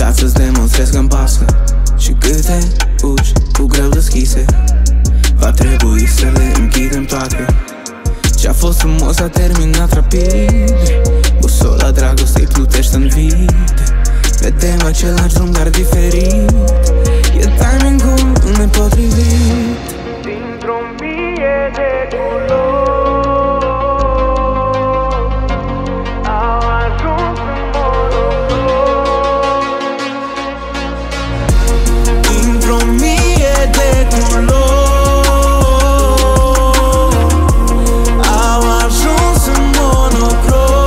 Ca să-ți demonstrez că-mi pasă. Și câte uși cu greu deschise va trebui să le închidem toate. Ce-a fost frumos s-a terminat rapid. Busola dragostei plutește în vid. Vedem același drum, dar diferit. E timing-ul nepotrivit. Dintr-o mie de culori au ajuns în monocrom. Dintr-o mie de culori au ajuns în monocrom.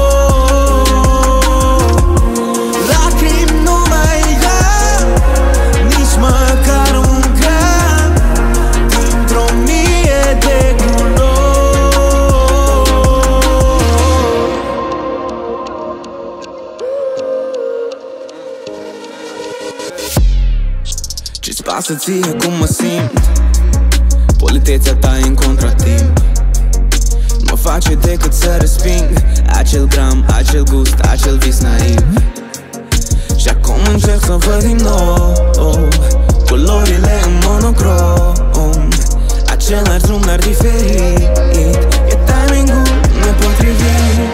Lacrimi nu mai am, nici măcar un gram. Dintr-o mie de culori. Ce-ți pasă ție cum mă simt? Politețea ta e în contratimp. Nu mă face decât să resping acel gram, acel gust, acel vis naiv. Și acum încerc să văd din nou culorile în monocrom. Același drum, dar diferit. E timing-ul nepotrivit.